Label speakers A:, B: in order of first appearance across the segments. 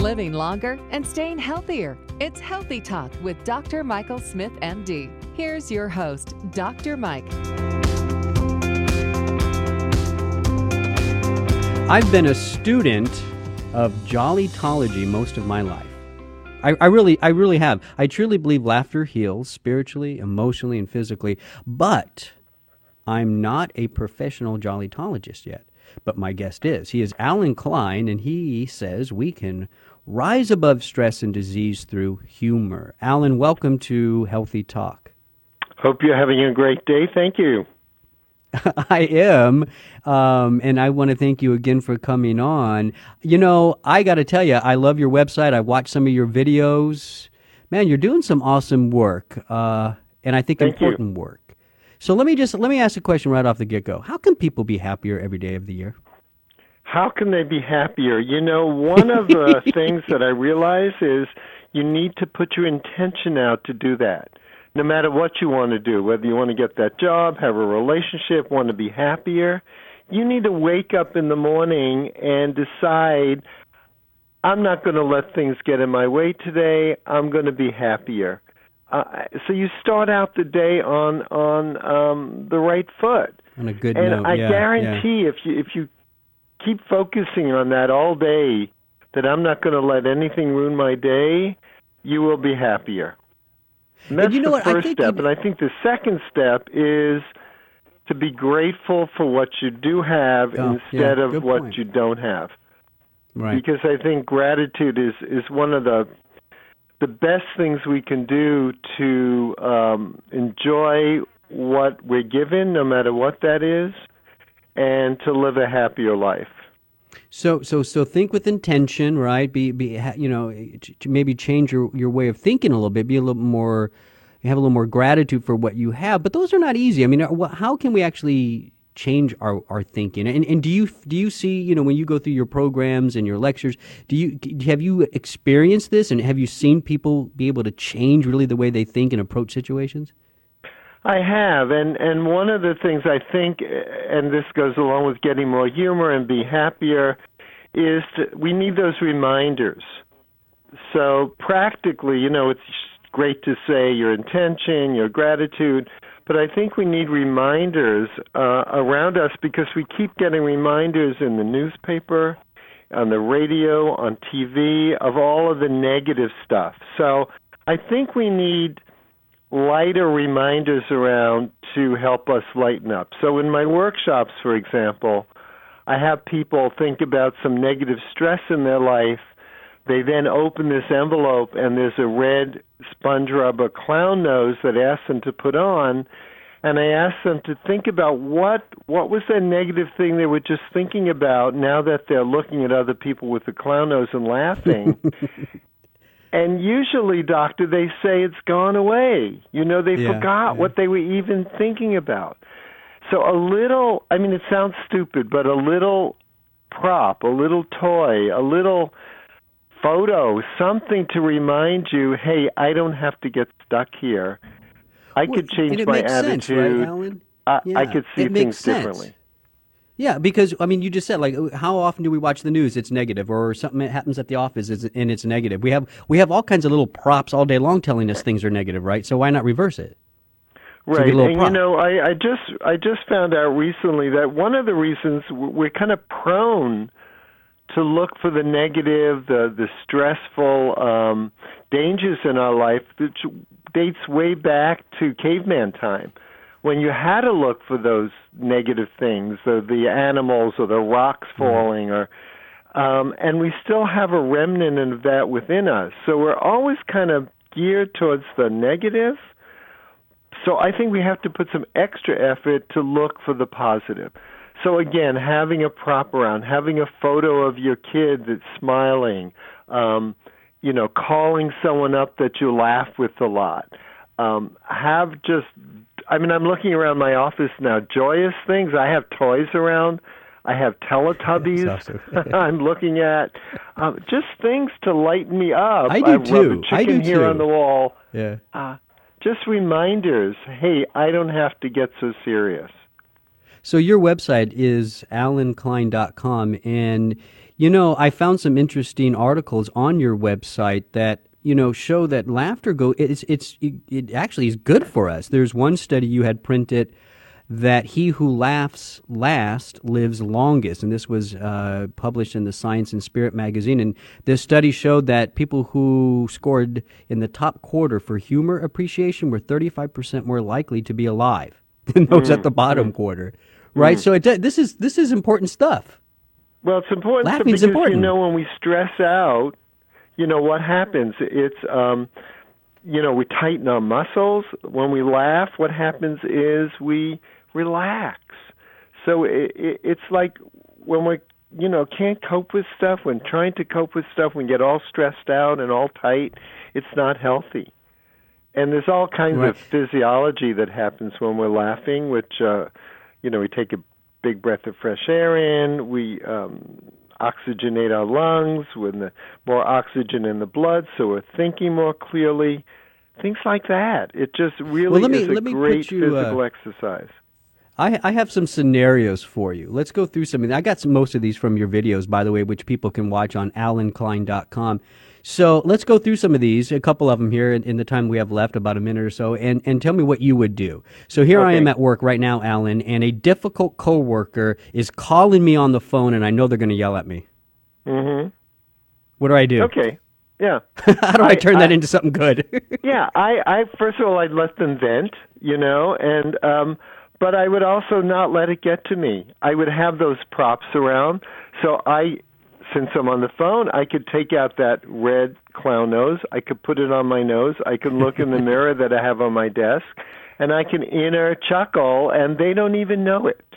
A: living longer and staying healthier. It's Healthy Talk with Dr. Michael Smith, MD. Here's your host, Dr. Mike.
B: I've been a student of Jollytology most of my life. I really have. I truly believe laughter heals spiritually, emotionally, and physically, but I'm not a professional Jollytologist yet. But my guest is. He is Alan Klein, and he says we can rise above stress and disease through humor. Alan, welcome to Healthy Talk.
C: Hope you're having a great day. Thank you.
B: I am, and I want to thank you again for coming on. You know, I got to tell you, I love your website. I watched some of your videos. Man, you're doing some awesome work, and I think important work. So let me ask a question right off the get-go. How can people be happier every day of the year?
C: How can they be happier? You know, one of the things that I realize is you need to put your intention out to do that. No matter what you want to do, whether you want to get that job, have a relationship, want to be happier, you need to wake up in the morning and decide, I'm not going to let things get in my way today. I'm going to be happier. So you start out the day on the right foot.
B: On a good
C: and
B: note,
C: I guarantee if you keep focusing on that all day, that I'm not going to let anything ruin my day, you will be happier. And that's the first step. And I think the second step is to be grateful for what you do have instead of what you don't have.
B: Right.
C: Because I think gratitude is one of the best things we can do to enjoy what we're given, no matter what that is, and to live a happier life.
B: So think with intention, right? Maybe change your way of thinking a little bit. Be a little more, have a little more gratitude for what you have. But those are not easy. I mean, how can we actually change our thinking? And do you see, you know, when you go through your programs and your lectures, have you experienced this, and have you seen people be able to change really the way they think and approach situations?
C: I have, and one of the things I think, and this goes along with getting more humor and be happier, is we need those reminders. So practically, you know, it's great to say your intention, your gratitude, but I think we need reminders around us, because we keep getting reminders in the newspaper, on the radio, on TV, of all of the negative stuff. So I think we need lighter reminders around to help us lighten up. So in my workshops, for example, I have people think about some negative stress in their life. They then open this envelope, and there's a red sponge rubber clown nose that I ask them to put on, and I ask them to think about what was that negative thing they were just thinking about now that they're looking at other people with the clown nose and laughing. And usually, doctor, they say it's gone away. You know, they forgot what they were even thinking about. So a little, I mean, it sounds stupid, but a little prop, a little toy, a little photo, something to remind you, hey, I don't have to get stuck here. I could change my attitude.
B: Sense, right, Alan?
C: I could see things differently.
B: Yeah, because, I mean, you just said, like, how often do we watch the news? It's negative, or something that happens at the office and it's negative. We have all kinds of little props all day long telling us things are negative, right? So why not reverse it?
C: Right, and you know, I just found out recently that one of the reasons we're kind of prone to look for the negative, the stressful dangers in our life, which dates way back to caveman time, when you had to look for those negative things, the animals or the rocks falling, or and we still have a remnant of that within us. So we're always kind of geared towards the negative. So I think we have to put some extra effort to look for the positive. So again, having a prop around, having a photo of your kid that's smiling, you know, calling someone up that you laugh with a lot. I'm looking around my office now, joyous things. I have toys around. I have Teletubbies. I'm looking at just things to lighten me up.
B: I do too.
C: Rub a chicken here on the wall.
B: Yeah.
C: Just reminders. Hey, I don't have to get so serious.
B: So your website is alanklein.com, and You know, I found some interesting articles on your website that, you know, show that laughter it actually is good for us. There's one study you had printed that he who laughs last lives longest, and this was published in the Science and Spirit magazine. And this study showed that people who scored in the top quarter for humor appreciation were 35% more likely to be alive than those at the bottom quarter. Right? So this is important stuff.
C: Well, it's important
B: Laughing's
C: because
B: important.
C: you know, when we stress out, you know what happens. It's you know, we tighten our muscles. When we laugh, what happens is we relax. So it's like when we, you know, can't cope with stuff, when trying to cope with stuff, when we get all stressed out and all tight, it's not healthy. And there's all kinds of physiology that happens when we're laughing, which, you know, we take a big breath of fresh air in, we oxygenate our lungs with more oxygen in the blood, so we're thinking more clearly, things like that. It just really is a great physical exercise.
B: I have some scenarios for you. Let's go through some. I got most of these from your videos, by the way, which people can watch on AlanKlein.com. So let's go through some of these, a couple of them here in the time we have left, about a minute or so, and tell me what you would do. So here I am at work right now, Alan, and a difficult coworker is calling me on the phone, and I know they're going to yell at me. Mm-hmm. What do I do?
C: Okay. Yeah.
B: How do I turn that into something good?
C: Yeah. I first of all, I'd let them vent, you know, and but I would also not let it get to me. I would have those props around, so since I'm on the phone, I could take out that red clown nose. I could put it on my nose. I can look in the mirror that I have on my desk, and I can inner chuckle, and they don't even know it.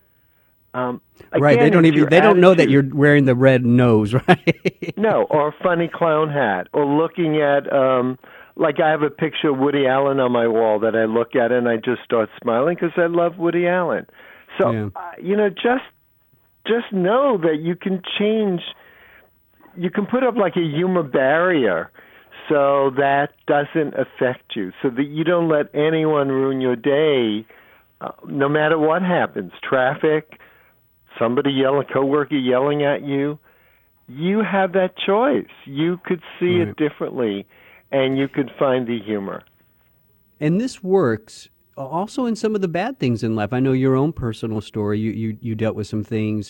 B: Right? They don't know that you're wearing the red nose, right?
C: No, or a funny clown hat, or looking at like I have a picture of Woody Allen on my wall that I look at and I just start smiling because I love Woody Allen. So you know, just know that you can change. You can put up like a humor barrier so that doesn't affect you, so that you don't let anyone ruin your day, no matter what happens. Traffic, somebody a coworker yelling at you. You have that choice. You could see it differently, and you could find the humor.
B: And this works also in some of the bad things in life. I know your own personal story. You dealt with some things,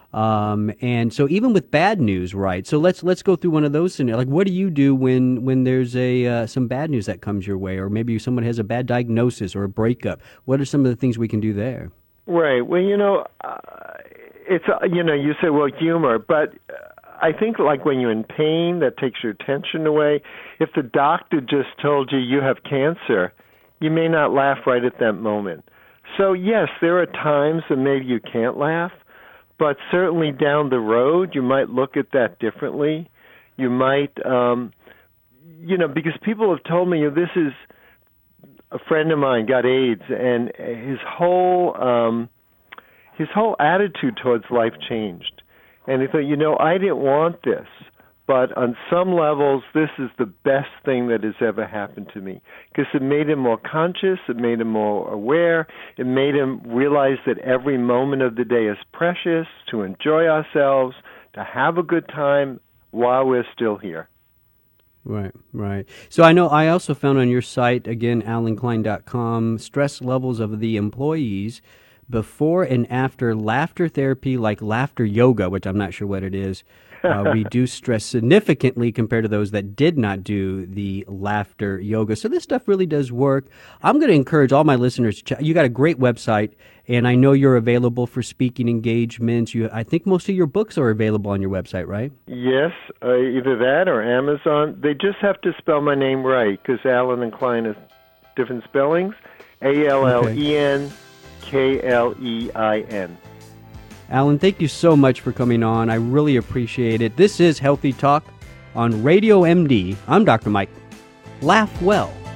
B: and so even with bad news, right? So let's go through one of those scenarios. Like, what do you do when there's some bad news that comes your way, or maybe someone has a bad diagnosis or a breakup? What are some of the things we can do there?
C: Right. Well, you know, it's you know, you say, well, humor, but I think like when you're in pain, that takes your attention away. If the doctor just told you have cancer, you may not laugh right at that moment. So yes, there are times that maybe you can't laugh, but certainly down the road, you might look at that differently. You might, you know, because people have told me, this is a friend of mine got AIDS, and his whole attitude towards life changed. And he thought, you know, I didn't want this, but on some levels, this is the best thing that has ever happened to me, because it made him more conscious, it made him more aware, it made him realize that every moment of the day is precious, to enjoy ourselves, to have a good time while we're still here.
B: Right. So I also found on your site, again, AlanKlein.com, stress levels of the employees before and after laughter therapy, like laughter yoga, which I'm not sure what it is, reduced stress significantly compared to those that did not do the laughter yoga. So this stuff really does work. I'm going to encourage all my listeners. You got a great website, and I know you're available for speaking engagements. I think most of your books are available on your website, right?
C: Yes, either that or Amazon. They just have to spell my name right, because Alan and Klein is different spellings. ALLENKLEIN.
B: Alan, thank you so much for coming on. I really appreciate it. This is Healthy Talk on Radio MD. I'm Dr. Mike. Laugh well.